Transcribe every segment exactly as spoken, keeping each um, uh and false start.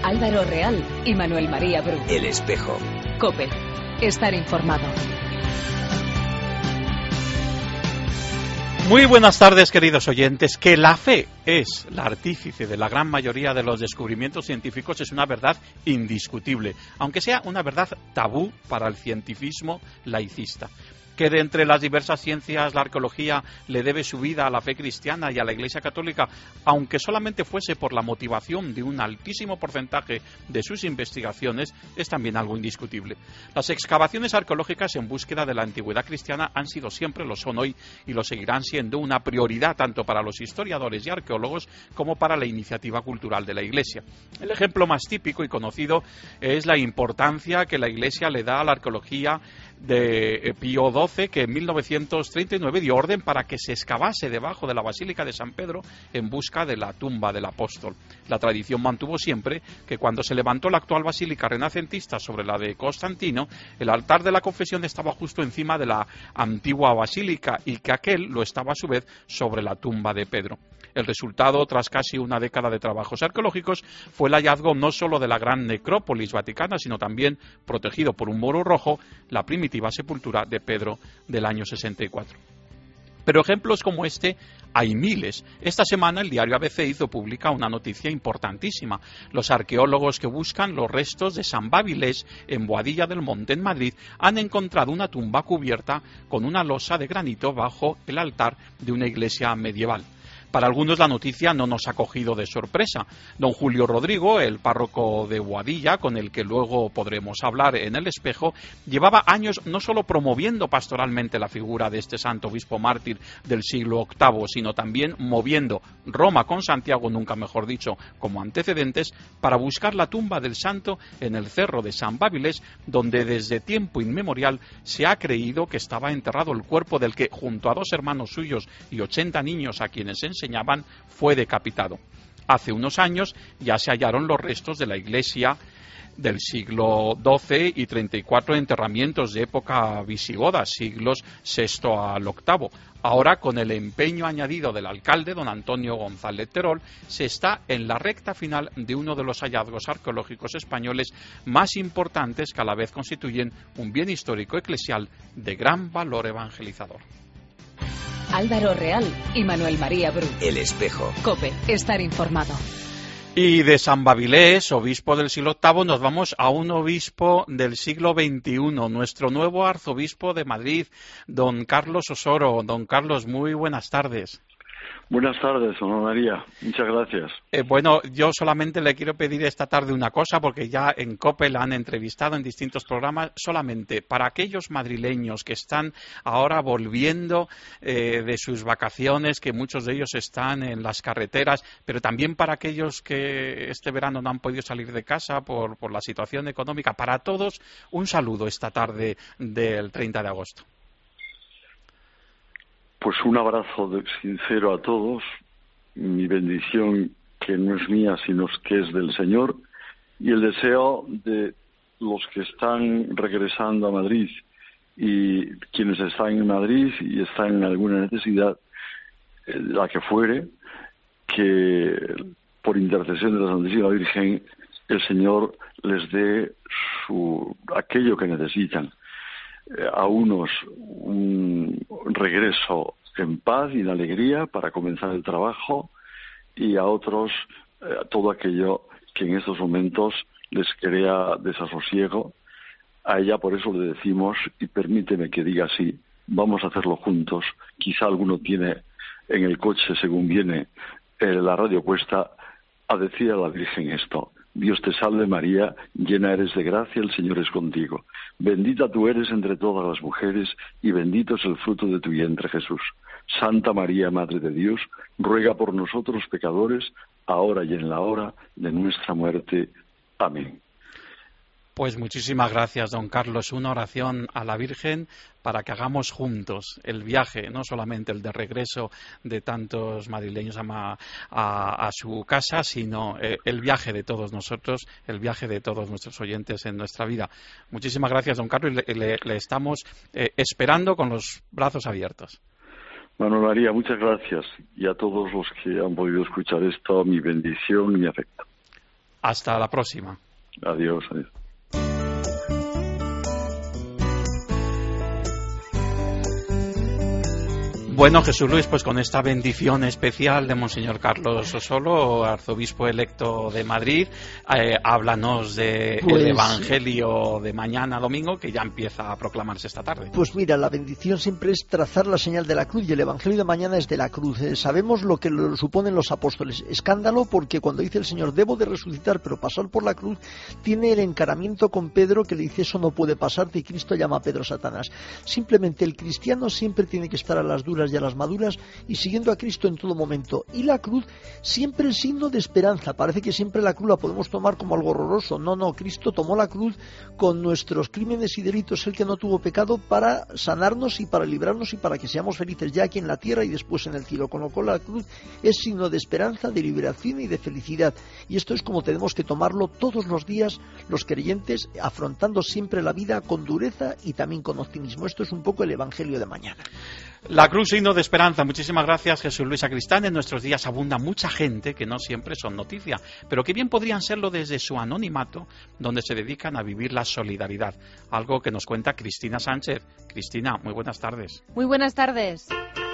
Álvaro Real y Manuel María Bru. El Espejo. COPE. Estar informado. Muy buenas tardes, queridos oyentes. Que la fe es la artífice de la gran mayoría de los descubrimientos científicos es una verdad indiscutible, aunque sea una verdad tabú para el cientificismo laicista. Que de entre las diversas ciencias la arqueología le debe su vida a la fe cristiana y a la Iglesia católica, aunque solamente fuese por la motivación de un altísimo porcentaje de sus investigaciones, es también algo indiscutible. Las excavaciones arqueológicas en búsqueda de la antigüedad cristiana han sido siempre, lo son hoy y lo seguirán siendo una prioridad tanto para los historiadores y arqueólogos como para la iniciativa cultural de la Iglesia. El ejemplo más típico y conocido es la importancia que la Iglesia le da a la arqueología de Pío doce, que en mil novecientos treinta y nueve dio orden para que se excavase debajo de la Basílica de San Pedro en busca de la tumba del apóstol. La tradición mantuvo siempre que cuando se levantó la actual basílica renacentista sobre la de Constantino, el altar de la confesión estaba justo encima de la antigua basílica y que aquel lo estaba a su vez sobre la tumba de Pedro. El resultado, tras casi una década de trabajos arqueológicos, fue el hallazgo no solo de la gran necrópolis vaticana, sino también, protegido por un muro rojo, la primitiva sepultura de Pedro del año sesenta y cuatro. Pero ejemplos como este hay miles. Esta semana el diario A B C hizo pública una noticia importantísima. Los arqueólogos que buscan los restos de San Babilés en Boadilla del Monte, en Madrid, han encontrado una tumba cubierta con una losa de granito bajo el altar de una iglesia medieval. Para algunos la noticia no nos ha cogido de sorpresa. Don Julio Rodrigo, el párroco de Boadilla, con el que luego podremos hablar en El Espejo, llevaba años no solo promoviendo pastoralmente la figura de este santo obispo mártir del siglo octavo, sino también moviendo Roma con Santiago, nunca mejor dicho, como antecedentes, para buscar la tumba del santo en el cerro de San Babilés, donde desde tiempo inmemorial se ha creído que estaba enterrado el cuerpo del que, junto a dos hermanos suyos y ochenta niños a quienes enseñaban, enseñaban, fue decapitado. Hace unos años ya se hallaron los restos de la iglesia del siglo doce y treinta y cuatro enterramientos de época visigoda, siglos sexto al octavo. Ahora, con el empeño añadido del alcalde, don Antonio González Terol, se está en la recta final de uno de los hallazgos arqueológicos españoles más importantes que a la vez constituyen un bien histórico eclesial de gran valor evangelizador. Álvaro Real y Manuel María Bru. El Espejo. COPE. Estar informado. Y de San Babilés, obispo del siglo octavo, nos vamos a un obispo del siglo veintiuno, nuestro nuevo arzobispo de Madrid, don Carlos Osoro. Don Carlos, muy buenas tardes. Buenas tardes, Ana María. Muchas gracias. Eh, bueno, yo solamente le quiero pedir esta tarde una cosa, porque ya en COPE la han entrevistado en distintos programas, solamente para aquellos madrileños que están ahora volviendo eh, de sus vacaciones, que muchos de ellos están en las carreteras, pero también para aquellos que este verano no han podido salir de casa por, por la situación económica. Para todos, un saludo esta tarde del treinta de agosto. Pues un abrazo de, sincero a todos, mi bendición que no es mía sino que es del Señor, y el deseo de los que están regresando a Madrid y quienes están en Madrid y están en alguna necesidad, eh, la que fuere, que por intercesión de la Santísima Virgen el Señor les dé su aquello que necesitan. A unos un regreso en paz y en alegría para comenzar el trabajo, y a otros eh, todo aquello que en estos momentos les crea desasosiego. A ella por eso le decimos, y permíteme que diga así, vamos a hacerlo juntos. Quizá alguno tiene en el coche, según viene eh, la radio puesta, a decir a la Virgen esto: Dios te salve María, llena eres de gracia, el Señor es contigo. Bendita tú eres entre todas las mujeres, y bendito es el fruto de tu vientre, Jesús. Santa María, Madre de Dios, ruega por nosotros pecadores, ahora y en la hora de nuestra muerte. Amén. Pues muchísimas gracias, don Carlos. Una oración a la Virgen para que hagamos juntos el viaje, no solamente el de regreso de tantos madrileños a, a, a su casa, sino eh, el viaje de todos nosotros, el viaje de todos nuestros oyentes en nuestra vida. Muchísimas gracias, don Carlos, y le, le, le estamos eh, esperando con los brazos abiertos. Manuel María, muchas gracias, y a todos los que han podido escuchar esto, mi bendición y mi afecto. Hasta la próxima. Adiós, adiós. Bueno, Jesús Luis, pues con esta bendición especial de Monseñor Carlos Osolo, arzobispo electo de Madrid, eh, háblanos del pues, Evangelio de mañana domingo, que ya empieza a proclamarse esta tarde. Pues mira, la bendición siempre es trazar la señal de la cruz, y el Evangelio de mañana es de la cruz. Eh, sabemos lo que lo suponen los apóstoles. Escándalo, porque cuando dice el Señor, debo de resucitar, pero pasar por la cruz, tiene el encaramiento con Pedro, que le dice, eso no puede pasarte, y Cristo llama a Pedro Satanás. Simplemente el cristiano siempre tiene que estar a las duras y a las maduras y siguiendo a Cristo en todo momento. Y la cruz siempre es signo de esperanza. Parece que siempre la cruz la podemos tomar como algo horroroso. No, no, Cristo tomó la cruz con nuestros crímenes y delitos, el que no tuvo pecado, para sanarnos y para librarnos y para que seamos felices ya aquí en la tierra y después en el cielo. Con lo cual la cruz es signo de esperanza, de liberación y de felicidad. Y esto es como tenemos que tomarlo todos los días los creyentes, afrontando siempre la vida con dureza y también con optimismo. Esto es un poco el Evangelio de mañana. La cruz, signo de esperanza. Muchísimas gracias, Jesús Luis Sacristán. En nuestros días abunda mucha gente que no siempre son noticia, pero que bien podrían serlo desde su anonimato, donde se dedican a vivir la solidaridad. Algo que nos cuenta Cristina Sánchez. Cristina, muy buenas tardes. Muy buenas tardes.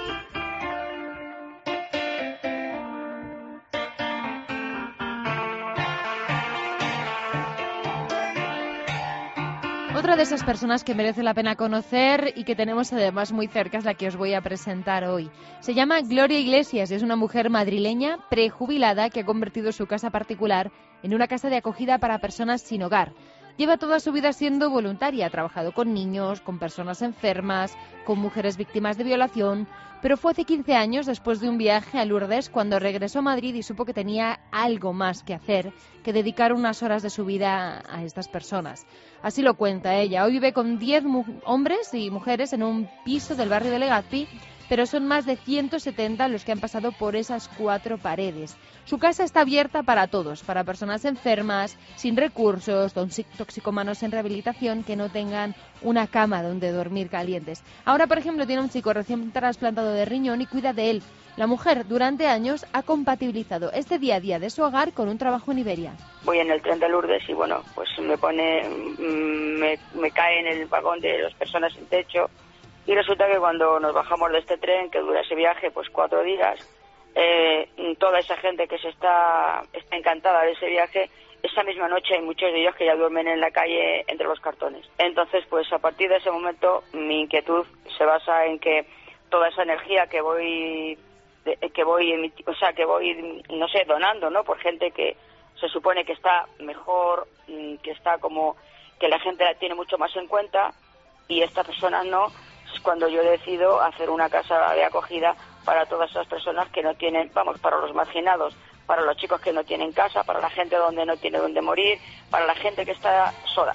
Otra de esas personas que merece la pena conocer y que tenemos además muy cerca es la que os voy a presentar hoy. Se llama Gloria Iglesias y es una mujer madrileña prejubilada que ha convertido su casa particular en una casa de acogida para personas sin hogar. Lleva toda su vida siendo voluntaria, ha trabajado con niños, con personas enfermas, con mujeres víctimas de violación, pero fue hace quince años, después de un viaje a Lourdes, cuando regresó a Madrid y supo que tenía algo más que hacer, que dedicar unas horas de su vida a estas personas. Así lo cuenta ella. Hoy vive con diez mu- hombres y mujeres en un piso del barrio de Legazpi, pero son más de ciento setenta los que han pasado por esas cuatro paredes. Su casa está abierta para todos, para personas enfermas, sin recursos, toxicómanos en rehabilitación, que no tengan una cama donde dormir calientes. Ahora, por ejemplo, tiene un chico recién trasplantado de riñón y cuida de él. La mujer, durante años, ha compatibilizado este día a día de su hogar con un trabajo en Iberia. Voy en el tren de Lourdes y, bueno, pues me pone, me, me cae en el vagón de las personas sin techo. Y resulta que cuando nos bajamos de este tren, que dura ese viaje pues cuatro días, eh, toda esa gente que se está, está encantada de ese viaje, esa misma noche hay muchos de ellos que ya duermen en la calle entre los cartones. Entonces, pues a partir de ese momento, mi inquietud se basa en que toda esa energía que voy, que voy, o sea, que voy, no sé, donando, ¿no? Por gente que se supone que está mejor, que está como, que la gente la tiene mucho más en cuenta, y estas personas no. Es cuando yo decido hacer una casa de acogida para todas esas personas que no tienen, vamos, para los marginados, para los chicos que no tienen casa, para la gente donde no tiene donde morir, para la gente que está sola.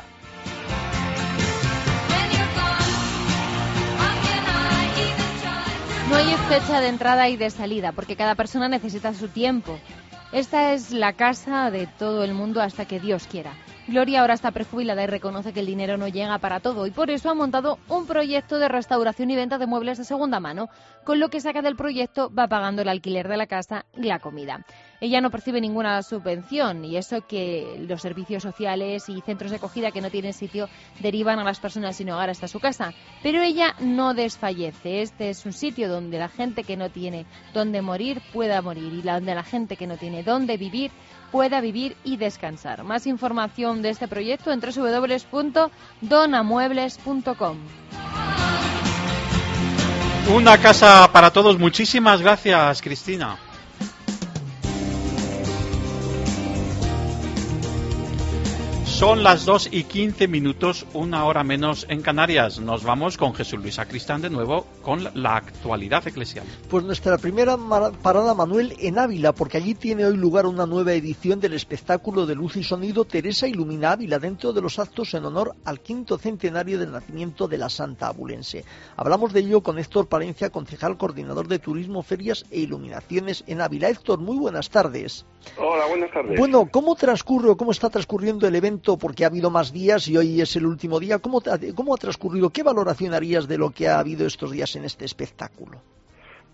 No hay fecha de entrada y de salida, porque cada persona necesita su tiempo. Esta es la casa de todo el mundo hasta que Dios quiera. Gloria ahora está prejubilada y reconoce que el dinero no llega para todo, y por eso ha montado un proyecto de restauración y venta de muebles de segunda mano. Con lo que saca del proyecto va pagando el alquiler de la casa y la comida. Ella no percibe ninguna subvención, y eso que los servicios sociales y centros de acogida que no tienen sitio derivan a las personas sin hogar hasta su casa. Pero ella no desfallece. Este es un sitio donde la gente que no tiene dónde morir pueda morir, y donde la gente que no tiene dónde vivir pueda vivir y descansar. Más información de este proyecto en doble u doble u doble u punto donamuebles punto com. Una casa para todos. Muchísimas gracias, Cristina. Son las dos y quince minutos, una hora menos en Canarias. Nos vamos con Jesús Luis Sacristán de nuevo con la actualidad eclesial. Pues nuestra primera parada, Manuel, en Ávila, porque allí tiene hoy lugar una nueva edición del espectáculo de luz y sonido Teresa Ilumina Ávila, dentro de los actos en honor al quinto centenario del nacimiento de la Santa Abulense. Hablamos de ello con Héctor Palencia, concejal coordinador de Turismo, Ferias e Iluminaciones en Ávila. Héctor, muy buenas tardes. Hola, buenas tardes. Bueno, ¿cómo transcurre o cómo está transcurriendo el evento? Porque ha habido más días y hoy es el último día. ¿Cómo, ¿Cómo ha transcurrido? ¿Qué valoración harías de lo que ha habido estos días en este espectáculo?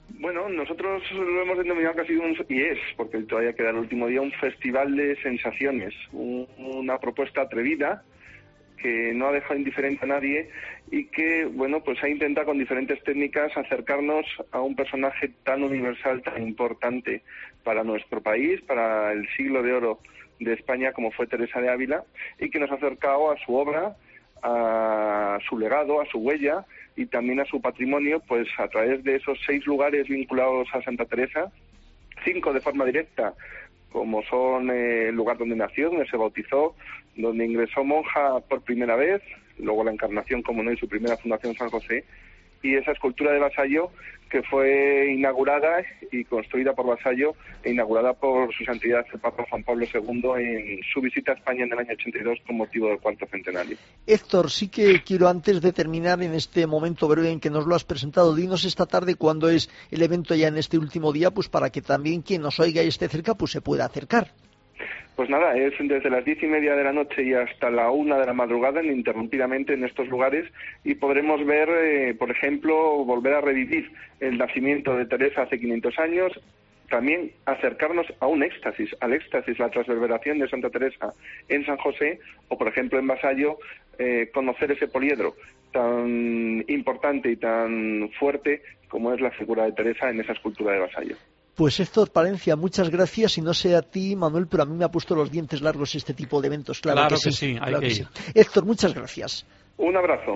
Bueno, nosotros lo hemos denominado que ha sido un, y es, porque todavía queda el último día, un festival de sensaciones, un, una propuesta atrevida que no ha dejado indiferente a nadie y que, bueno, pues ha intentado con diferentes técnicas acercarnos a un personaje tan universal, tan importante para nuestro país, para el siglo de oro de España como fue Teresa de Ávila, y que nos ha acercado a su obra, a su legado, a su huella y también a su patrimonio, pues a través de esos seis lugares vinculados a Santa Teresa, cinco de forma directa, como son eh, el lugar donde nació, donde se bautizó, donde ingresó monja por primera vez, luego la Encarnación, como no, y su primera fundación San José, y esa escultura de Vasallo que fue inaugurada y construida por Vasallo e inaugurada por su santidad el Papa Juan Pablo segundo en su visita a España en el año ochenta y dos con motivo del cuarto centenario. Héctor, sí que quiero, antes de terminar en este momento breve en que nos lo has presentado, dinos esta tarde cuándo es el evento ya en este último día, pues para que también quien nos oiga y esté cerca pues se pueda acercar. Pues nada, es desde las diez y media de la noche y hasta la una de la madrugada, ininterrumpidamente en estos lugares, y podremos ver, eh, por ejemplo, volver a revivir el nacimiento de Teresa hace quinientos años, también acercarnos a un éxtasis, al éxtasis, la transverberación de Santa Teresa en San José, o por ejemplo en Vasallo, eh, conocer ese poliedro tan importante y tan fuerte como es la figura de Teresa en esa escultura de Vasallo. Pues Héctor Palencia, muchas gracias, y no sé a ti, Manuel, pero a mí me ha puesto los dientes largos este tipo de eventos. Claro, claro que, que sí, sí, hay claro que que ir. sí. Héctor, muchas gracias. Un abrazo.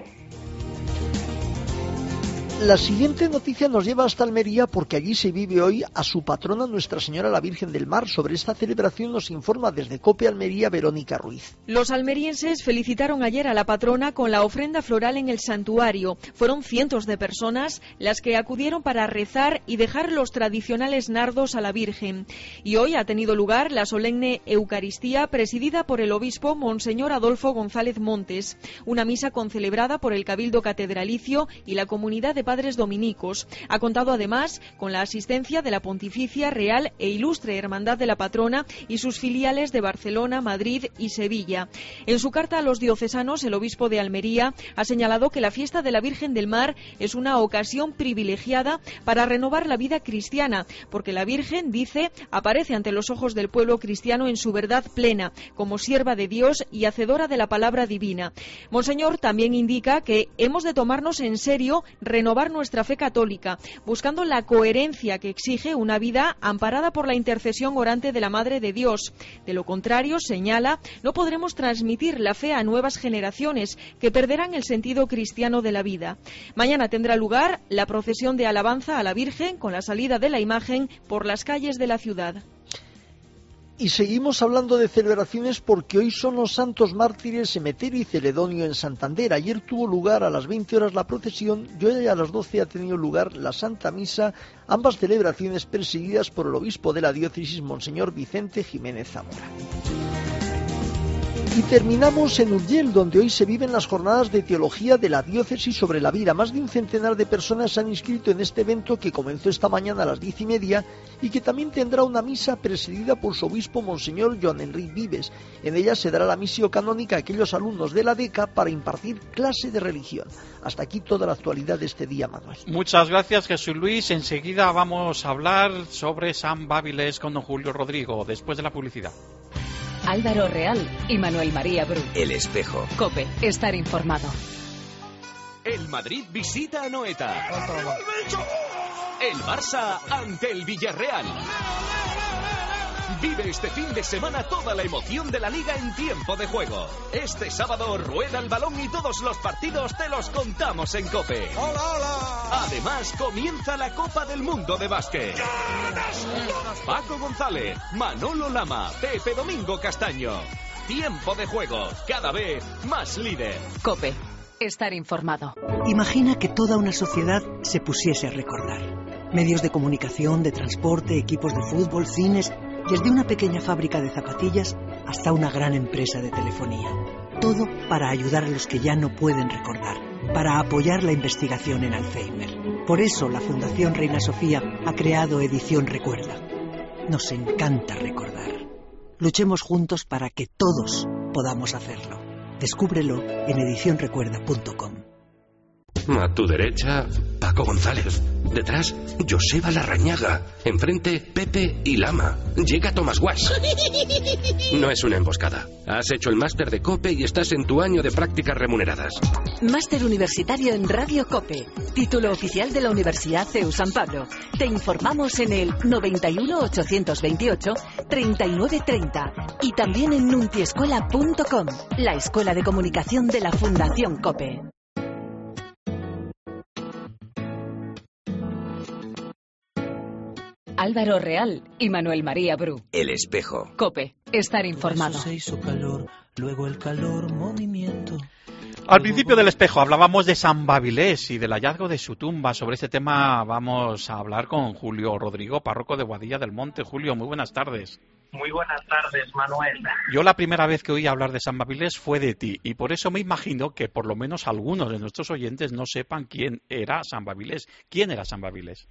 La siguiente noticia nos lleva hasta Almería porque allí se vive hoy a su patrona Nuestra Señora la Virgen del Mar. Sobre esta celebración nos informa desde COPE Almería Verónica Ruiz. Los almerienses felicitaron ayer a la patrona con la ofrenda floral en el santuario. Fueron cientos de personas las que acudieron para rezar y dejar los tradicionales nardos a la Virgen. Y hoy ha tenido lugar la solemne Eucaristía presidida por el obispo Monseñor Adolfo González Montes, una misa concelebrada por el Cabildo Catedralicio y la comunidad de padres dominicos. Ha contado además con la asistencia de la Pontificia, Real e Ilustre Hermandad de la Patrona y sus filiales de Barcelona, Madrid y Sevilla. En su carta a los diocesanos, el obispo de Almería ha señalado que la fiesta de la Virgen del Mar es una ocasión privilegiada para renovar la vida cristiana, porque la Virgen, dice, aparece ante los ojos del pueblo cristiano en su verdad plena, como sierva de Dios y hacedora de la palabra divina. Monseñor también indica que hemos de tomarnos en serio renovar nuestra fe católica, buscando la coherencia que exige una vida amparada por la intercesión orante de la Madre de Dios. De lo contrario, señala, no podremos transmitir la fe a nuevas generaciones que perderán el sentido cristiano de la vida. Mañana tendrá lugar la procesión de alabanza a la Virgen con la salida de la imagen por las calles de la ciudad. Y seguimos hablando de celebraciones porque hoy son los santos mártires Emeterio y Celedonio en Santander. Ayer tuvo lugar a las veinte horas la procesión y hoy a las doce ha tenido lugar la Santa Misa, ambas celebraciones presididas por el obispo de la diócesis, Monseñor Vicente Jiménez Zamora. Y terminamos en Urgell, donde hoy se viven las jornadas de teología de la diócesis sobre la vida. Más de un centenar de personas se han inscrito en este evento que comenzó esta mañana a las diez y media y que también tendrá una misa presidida por su obispo, Monseñor Joan Enric Vives. En ella se dará la misión canónica a aquellos alumnos de la D E C A para impartir clase de religión. Hasta aquí toda la actualidad de este día, Manuel. Muchas gracias, Jesús Luis. Enseguida vamos a hablar sobre San Bábiles con don Julio Rodrigo, después de la publicidad. Álvaro Real y Manuel María Bru. El Espejo. COPE, estar informado. El Madrid visita a Noeta. El Barça ante el Villarreal. Vive este fin de semana toda la emoción de la Liga en tiempo de juego. Este sábado rueda el balón y todos los partidos te los contamos en COPE. ¡Hola, hola! Además, comienza la Copa del Mundo de Básquet. Paco González, Manolo Lama, Pepe Domingo Castaño. Tiempo de juego, cada vez más líder. COPE, estar informado. Imagina que toda una sociedad se pusiese a recordar. Medios de comunicación, de transporte, equipos de fútbol, cines, desde una pequeña fábrica de zapatillas hasta una gran empresa de telefonía. Todo para ayudar a los que ya no pueden recordar, para apoyar la investigación en Alzheimer. Por eso la Fundación Reina Sofía ha creado Edición Recuerda. Nos encanta recordar. Luchemos juntos para que todos podamos hacerlo. Descúbrelo en edición recuerda punto com. A tu derecha, Paco González. Detrás, Joseba Larrañaga. Enfrente, Pepe y Lama. Llega Tomás Guas. No es una emboscada. Has hecho el máster de COPE y estás en tu año de prácticas remuneradas. Máster universitario en Radio COPE. Título oficial de la Universidad C E U San Pablo. Te informamos en el noventa y uno, ochocientos veintiocho, treinta y nueve treinta y también en nuntiescuela punto com, la escuela de comunicación de la Fundación COPE. Álvaro Real y Manuel María Bru. El espejo. COPE. Estar informado. Se hizo calor, luego el calor, movimiento. Al principio del espejo hablábamos de San Babilés y del hallazgo de su tumba. Sobre este tema vamos a hablar con Julio Rodrigo, párroco de Boadilla del Monte. Julio, muy buenas tardes. Muy buenas tardes, Manuel. Yo la primera vez que oí hablar de San Babilés fue de ti y por eso me imagino que por lo menos algunos de nuestros oyentes no sepan quién era San Babilés. ¿Quién era San Babilés?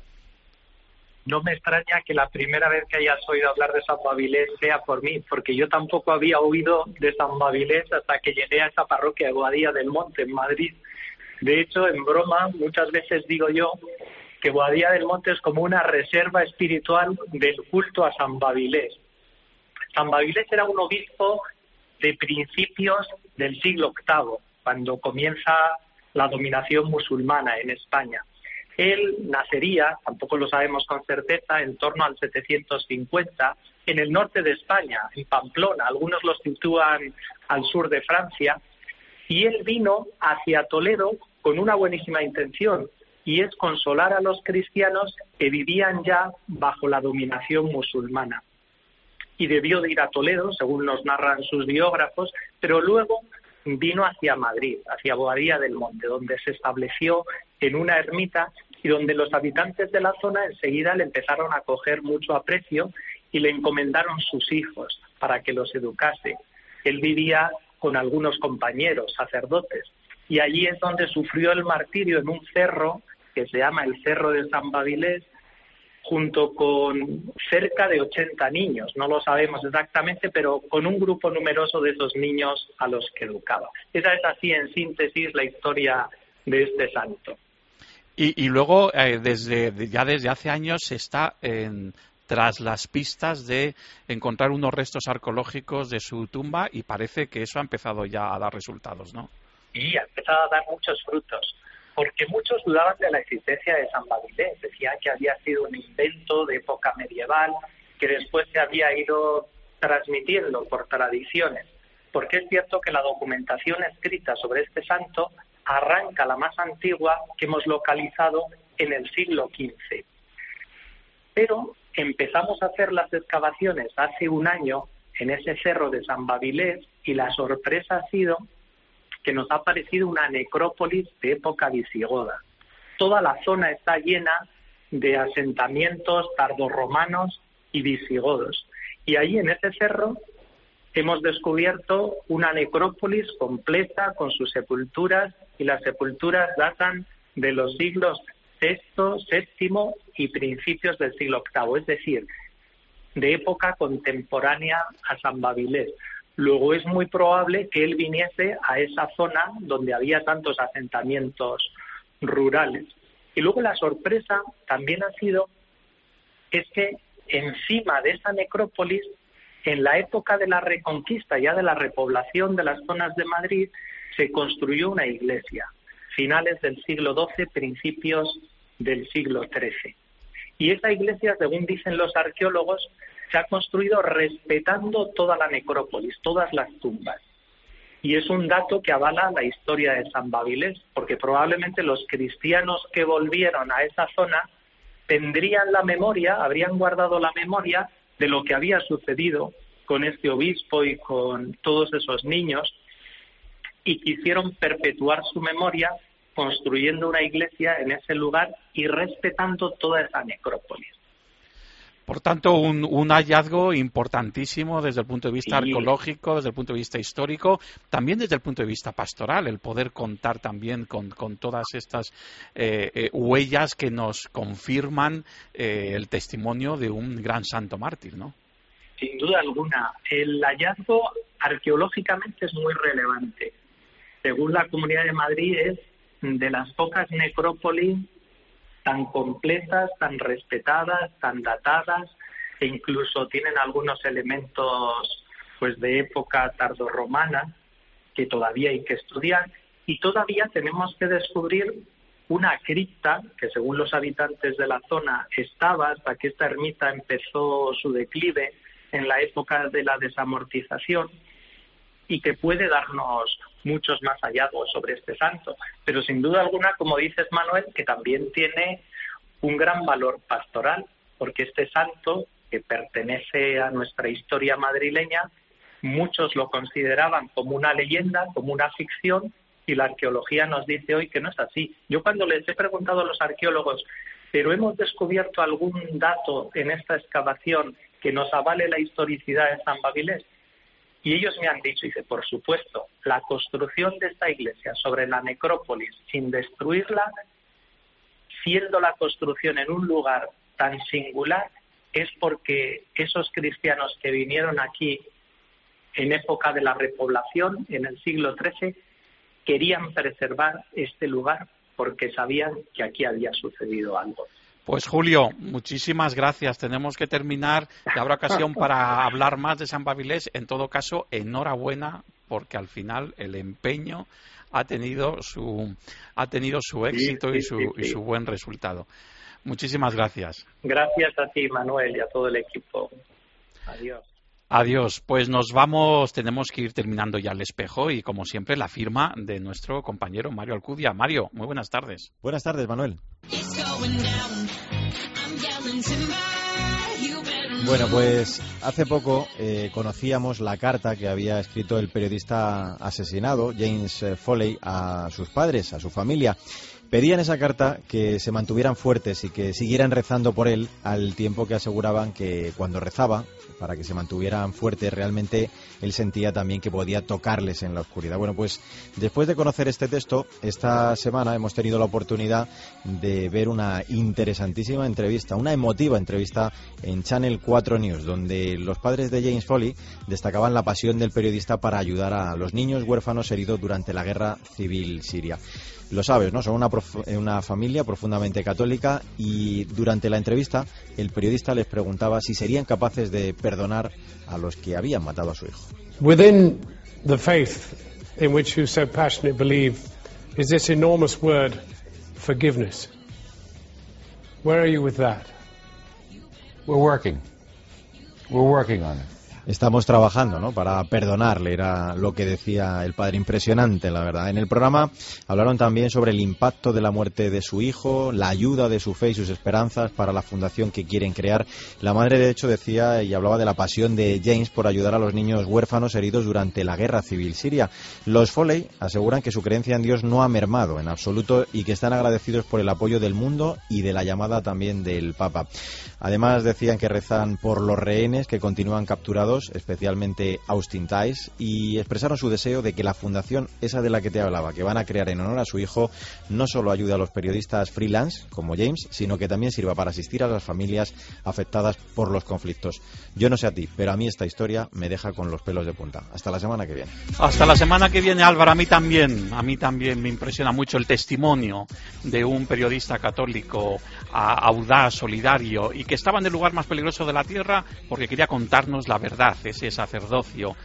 No me extraña que la primera vez que hayas oído hablar de San Babilés sea por mí, porque yo tampoco había oído de San Babilés hasta que llegué a esa parroquia de Boadilla del Monte, en Madrid. De hecho, en broma, muchas veces digo yo que Boadilla del Monte es como una reserva espiritual del culto a San Babilés. San Babilés era un obispo de principios del siglo octavo, cuando comienza la dominación musulmana en España. Él nacería, tampoco lo sabemos con certeza, en torno al setecientos cincuenta, en el norte de España, en Pamplona. Algunos lo sitúan al sur de Francia. Y él vino hacia Toledo con una buenísima intención, y es consolar a los cristianos que vivían ya bajo la dominación musulmana. Y debió de ir a Toledo, según nos narran sus biógrafos, pero luego vino hacia Madrid, hacia Boadilla del Monte, donde se estableció en una ermita y donde los habitantes de la zona enseguida le empezaron a coger mucho aprecio y le encomendaron sus hijos para que los educase. Él vivía con algunos compañeros, sacerdotes, y allí es donde sufrió el martirio en un cerro que se llama el Cerro de San Babilés, junto con cerca de ochenta niños, no lo sabemos exactamente, pero con un grupo numeroso de esos niños a los que educaba. Esa es así, en síntesis, la historia de este santo. Y, y luego, eh, desde ya desde hace años, se está en, tras las pistas de encontrar unos restos arqueológicos de su tumba y parece que eso ha empezado ya a dar resultados, ¿no? Y ha empezado a dar muchos frutos, porque muchos dudaban de la existencia de San Babilés, decían que había sido un invento de época medieval, que después se había ido transmitiendo por tradiciones, porque es cierto que la documentación escrita sobre este santo arranca la más antigua que hemos localizado en el siglo quince. Pero empezamos a hacer las excavaciones hace un año en ese cerro de San Babilés y la sorpresa ha sido que nos ha aparecido una necrópolis de época visigoda. Toda la zona está llena de asentamientos tardorromanos y visigodos. Y ahí en ese cerro hemos descubierto una necrópolis completa con sus sepulturas, y las sepulturas datan de los siglos sexto, séptimo y principios del siglo octavo, es decir, de época contemporánea a San Babilés. Luego es muy probable que él viniese a esa zona donde había tantos asentamientos rurales. Y luego la sorpresa también ha sido es que encima de esa necrópolis, en la época de la Reconquista, ya de la repoblación de las zonas de Madrid, se construyó una iglesia, finales del siglo doce, principios del siglo trece. Y esa iglesia, según dicen los arqueólogos, se ha construido respetando toda la necrópolis, todas las tumbas. Y es un dato que avala la historia de San Babilés, porque probablemente los cristianos que volvieron a esa zona tendrían la memoria, habrían guardado la memoria de lo que había sucedido con este obispo y con todos esos niños, y quisieron perpetuar su memoria construyendo una iglesia en ese lugar y respetando toda esa necrópolis. Por tanto, un, un hallazgo importantísimo desde el punto de vista Sí. arqueológico, desde el punto de vista histórico, también desde el punto de vista pastoral, el poder contar también con, con todas estas eh, eh, huellas que nos confirman eh, el testimonio de un gran santo mártir, ¿no? Sin duda alguna. El hallazgo arqueológicamente es muy relevante. Según la Comunidad de Madrid, es de las pocas necrópolis tan completas, tan respetadas, tan datadas, e incluso tienen algunos elementos pues de época tardorromana que todavía hay que estudiar, y todavía tenemos que descubrir una cripta que, según los habitantes de la zona, estaba hasta que esta ermita empezó su declive en la época de la desamortización, y que puede darnos muchos más hallazgos sobre este santo. Pero sin duda alguna, como dices, Manuel, que también tiene un gran valor pastoral, porque este santo, que pertenece a nuestra historia madrileña, muchos lo consideraban como una leyenda, como una ficción, y la arqueología nos dice hoy que no es así. Yo cuando les he preguntado a los arqueólogos, ¿pero hemos descubierto algún dato en esta excavación que nos avale la historicidad de San Babilés? Y ellos me han dicho, dice, por supuesto, la construcción de esta iglesia sobre la necrópolis sin destruirla, siendo la construcción en un lugar tan singular, es porque esos cristianos que vinieron aquí en época de la repoblación, en el siglo trece, querían preservar este lugar porque sabían que aquí había sucedido algo. Pues Julio, muchísimas gracias. Tenemos que terminar y habrá ocasión para hablar más de San Babilés. En todo caso, enhorabuena, porque al final el empeño ha tenido su ha tenido su éxito sí, sí, y, su, sí, sí. y su buen resultado. Muchísimas gracias. Gracias a ti, Manuel, y a todo el equipo. Adiós. Adiós. Pues nos vamos, tenemos que ir terminando ya el espejo y, como siempre, la firma de nuestro compañero Mario Alcudia. Mario, muy buenas tardes. Buenas tardes, Manuel. Bueno, pues hace poco eh, conocíamos la carta que había escrito el periodista asesinado, James Foley, a sus padres, a su familia. Pedían esa carta que se mantuvieran fuertes y que siguieran rezando por él, al tiempo que aseguraban que cuando rezaba, para que se mantuvieran fuertes, realmente él sentía también que podía tocarles en la oscuridad. Bueno, pues después de conocer este texto, esta semana hemos tenido la oportunidad de ver una interesantísima entrevista, una emotiva entrevista en Channel cuatro News, donde los padres de James Foley destacaban la pasión del periodista para ayudar a los niños huérfanos heridos durante la guerra civil siria. Lo sabes, ¿no? Son una, prof- una familia profundamente católica, y durante la entrevista el periodista les preguntaba si serían capaces de perdonar a los que habían matado a su hijo. Within the faith in which you so passionately believe is this enormous word, forgiveness. Where are you with that? We're working. We're working on it. Estamos trabajando, ¿no?, para perdonarle, era lo que decía el padre. Impresionante, la verdad. En el programa hablaron también sobre el impacto de la muerte de su hijo, la ayuda de su fe y sus esperanzas para la fundación que quieren crear. La madre, de hecho, decía y hablaba de la pasión de James por ayudar a los niños huérfanos heridos durante la guerra civil siria. Los Foley aseguran que su creencia en Dios no ha mermado en absoluto y que están agradecidos por el apoyo del mundo y de la llamada también del Papa. Además, decían que rezan por los rehenes que continúan capturados, especialmente Austin Tice, y expresaron su deseo de que la fundación, esa de la que te hablaba, que van a crear en honor a su hijo, no solo ayude a los periodistas freelance como James, sino que también sirva para asistir a las familias afectadas por los conflictos. Yo no sé a ti, pero a mí esta historia me deja con los pelos de punta. Hasta la semana que viene. Hasta la semana que viene, Álvaro. A mí también, a mí también me impresiona mucho el testimonio de un periodista católico audaz, solidario, y que estaba en el lugar más peligroso de la tierra porque quería contarnos la verdad, ese sacerdocio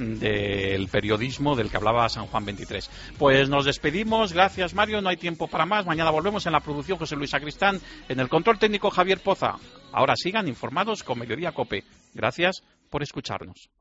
del periodismo del que hablaba San Juan veintitrés. Pues nos despedimos. Gracias, Mario. No hay tiempo para más. Mañana volvemos. En la producción, José Luis Sacristán. En el control técnico, Javier Poza. Ahora sigan informados con Mediodía Cope. Gracias por escucharnos.